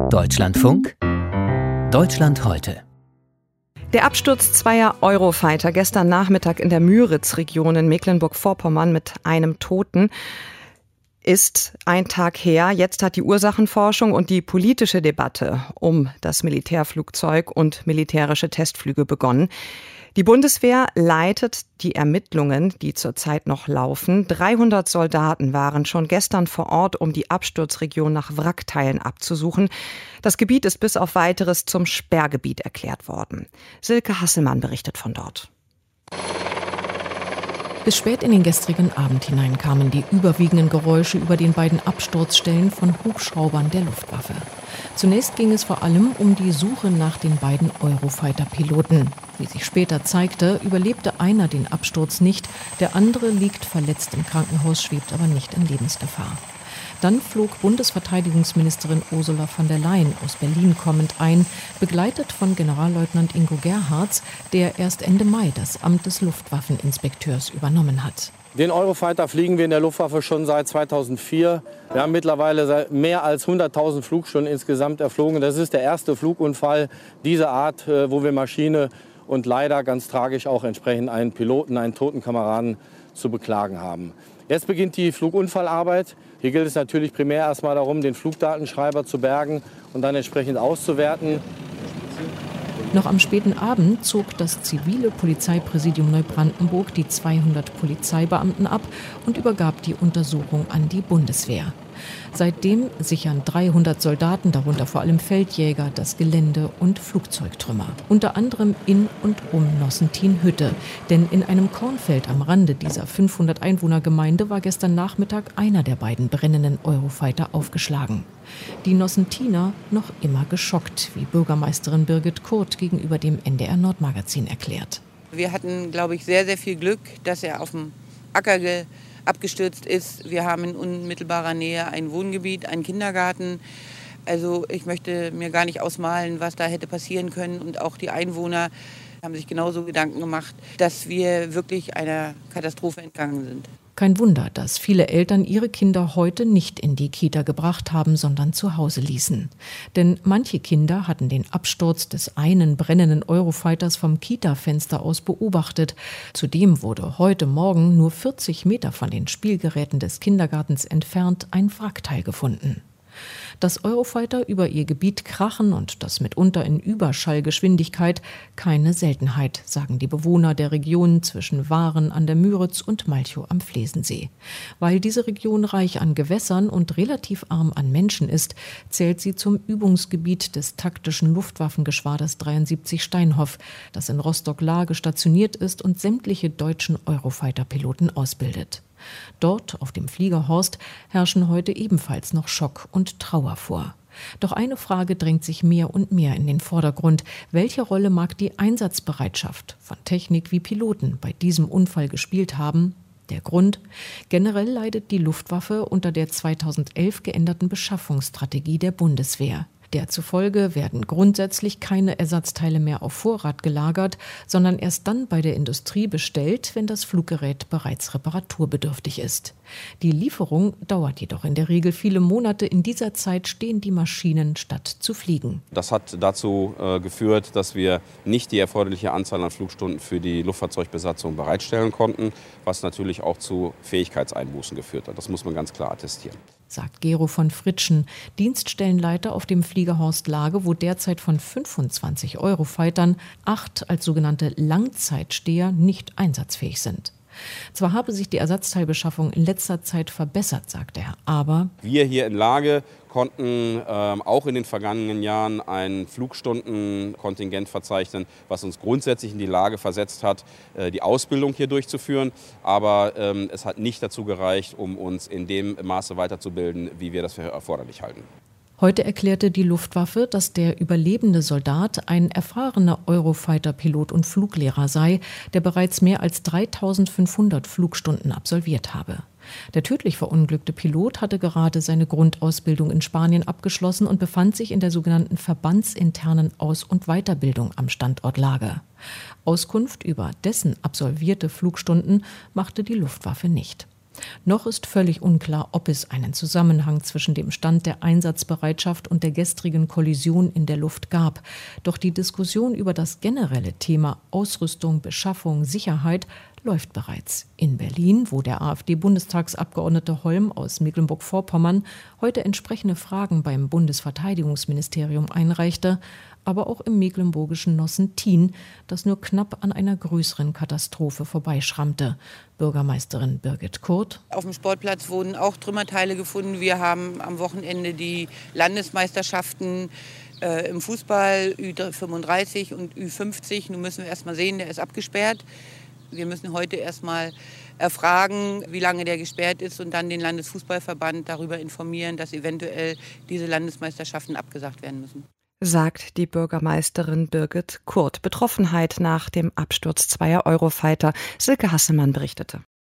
Deutschlandfunk Deutschland heute. Der Absturz zweier Eurofighter gestern Nachmittag in der Müritz-Region in Mecklenburg-Vorpommern mit einem Toten ist ein Tag her. Jetzt hat die Ursachenforschung und die politische Debatte um das Militärflugzeug und militärische Testflüge begonnen. Die Bundeswehr leitet die Ermittlungen, die zurzeit noch laufen. 300 Soldaten waren schon gestern vor Ort, um die Absturzregion nach Wrackteilen abzusuchen. Das Gebiet ist bis auf Weiteres zum Sperrgebiet erklärt worden. Silke Hasselmann berichtet von dort. Bis spät in den gestrigen Abend hinein kamen die überwiegenden Geräusche über den beiden Absturzstellen von Hubschraubern der Luftwaffe. Zunächst ging es vor allem um die Suche nach den beiden Eurofighter-Piloten. Wie sich später zeigte, überlebte einer den Absturz nicht, der andere liegt verletzt im Krankenhaus, schwebt aber nicht in Lebensgefahr. Dann flog Bundesverteidigungsministerin Ursula von der Leyen aus Berlin kommend ein, begleitet von Generalleutnant Ingo Gerhards, der erst Ende Mai das Amt des Luftwaffeninspekteurs übernommen hat. Den Eurofighter fliegen wir in der Luftwaffe schon seit 2004. Wir haben mittlerweile mehr als 100.000 Flugstunden insgesamt erflogen. Das ist der erste Flugunfall dieser Art, wo wir Maschine und leider ganz tragisch auch entsprechend einen Piloten, einen toten Kameraden zu beklagen haben. Jetzt beginnt die Flugunfallarbeit. Hier gilt es natürlich primär erstmal darum, den Flugdatenschreiber zu bergen und dann entsprechend auszuwerten. Noch am späten Abend zog das zivile Polizeipräsidium Neubrandenburg die 200 Polizeibeamten ab und übergab die Untersuchung an die Bundeswehr. Seitdem sichern 300 Soldaten, darunter vor allem Feldjäger, das Gelände und Flugzeugtrümmer. Unter anderem in und um Nossentin-Hütte. Denn in einem Kornfeld am Rande dieser 500-Einwohner-Gemeinde war gestern Nachmittag einer der beiden brennenden Eurofighter aufgeschlagen. Die Nossentiner noch immer geschockt, wie Bürgermeisterin Birgit Kurt gegenüber dem NDR-Nordmagazin erklärt. Wir hatten, glaube ich, sehr, sehr viel Glück, dass er auf dem Acker abgestürzt ist. Wir haben in unmittelbarer Nähe ein Wohngebiet, einen Kindergarten. Also ich möchte mir gar nicht ausmalen, was da hätte passieren können. Und auch die Einwohner haben sich genauso Gedanken gemacht, dass wir wirklich einer Katastrophe entgangen sind. Kein Wunder, dass viele Eltern ihre Kinder heute nicht in die Kita gebracht haben, sondern zu Hause ließen. Denn manche Kinder hatten den Absturz des einen brennenden Eurofighters vom Kita-Fenster aus beobachtet. Zudem wurde heute Morgen nur 40 Meter von den Spielgeräten des Kindergartens entfernt ein Wrackteil gefunden. Dass Eurofighter über ihr Gebiet krachen und das mitunter in Überschallgeschwindigkeit, keine Seltenheit, sagen die Bewohner der Region zwischen Waren an der Müritz und Malchow am Flesensee. Weil diese Region reich an Gewässern und relativ arm an Menschen ist, zählt sie zum Übungsgebiet des taktischen Luftwaffengeschwaders 73 Steinhoff, das in Rostock-Lage stationiert ist und sämtliche deutschen Eurofighter-Piloten ausbildet. Dort, auf dem Fliegerhorst, herrschen heute ebenfalls noch Schock und Trauer vor. Doch eine Frage drängt sich mehr und mehr in den Vordergrund. Welche Rolle mag die Einsatzbereitschaft von Technik wie Piloten bei diesem Unfall gespielt haben? Der Grund? Generell leidet die Luftwaffe unter der 2011 geänderten Beschaffungsstrategie der Bundeswehr. Der zufolge werden grundsätzlich keine Ersatzteile mehr auf Vorrat gelagert, sondern erst dann bei der Industrie bestellt, wenn das Fluggerät bereits reparaturbedürftig ist. Die Lieferung dauert jedoch in der Regel viele Monate. In dieser Zeit stehen die Maschinen, statt zu fliegen. Das hat dazu geführt, dass wir nicht die erforderliche Anzahl an Flugstunden für die Luftfahrzeugbesatzung bereitstellen konnten, was natürlich auch zu Fähigkeitseinbußen geführt hat. Das muss man ganz klar attestieren. Sagt Gero von Fritschen, Dienststellenleiter auf dem Fliegerhorst Lage, wo derzeit von 25 Eurofightern 8 als sogenannte Langzeitsteher nicht einsatzfähig sind. Zwar habe sich die Ersatzteilbeschaffung in letzter Zeit verbessert, sagt er, aber wir hier in Lage konnten auch in den vergangenen Jahren ein Flugstundenkontingent verzeichnen, was uns grundsätzlich in die Lage versetzt hat, die Ausbildung hier durchzuführen. Aber es hat nicht dazu gereicht, um uns in dem Maße weiterzubilden, wie wir das für erforderlich halten. Heute erklärte die Luftwaffe, dass der überlebende Soldat ein erfahrener Eurofighter-Pilot und Fluglehrer sei, der bereits mehr als 3.500 Flugstunden absolviert habe. Der tödlich verunglückte Pilot hatte gerade seine Grundausbildung in Spanien abgeschlossen und befand sich in der sogenannten verbandsinternen Aus- und Weiterbildung am Standort Lager. Auskunft über dessen absolvierte Flugstunden machte die Luftwaffe nicht. Noch ist völlig unklar, ob es einen Zusammenhang zwischen dem Stand der Einsatzbereitschaft und der gestrigen Kollision in der Luft gab. Doch die Diskussion über das generelle Thema Ausrüstung, Beschaffung, Sicherheit läuft bereits. In Berlin, wo der AfD-Bundestagsabgeordnete Holm aus Mecklenburg-Vorpommern heute entsprechende Fragen beim Bundesverteidigungsministerium einreichte, aber auch im mecklenburgischen Nossentin, das nur knapp an einer größeren Katastrophe vorbeischrammte. Bürgermeisterin Birgit Kurt. Auf dem Sportplatz wurden auch Trümmerteile gefunden. Wir haben am Wochenende die Landesmeisterschaften im Fußball Ü35 und Ü50. Nun müssen wir erst mal sehen, der ist abgesperrt. Wir müssen heute erst mal erfragen, wie lange der gesperrt ist und dann den Landesfußballverband darüber informieren, dass eventuell diese Landesmeisterschaften abgesagt werden müssen. Sagt die Bürgermeisterin Birgit Kurt. Betroffenheit nach dem Absturz zweier Eurofighter. Silke Hassemann berichtete.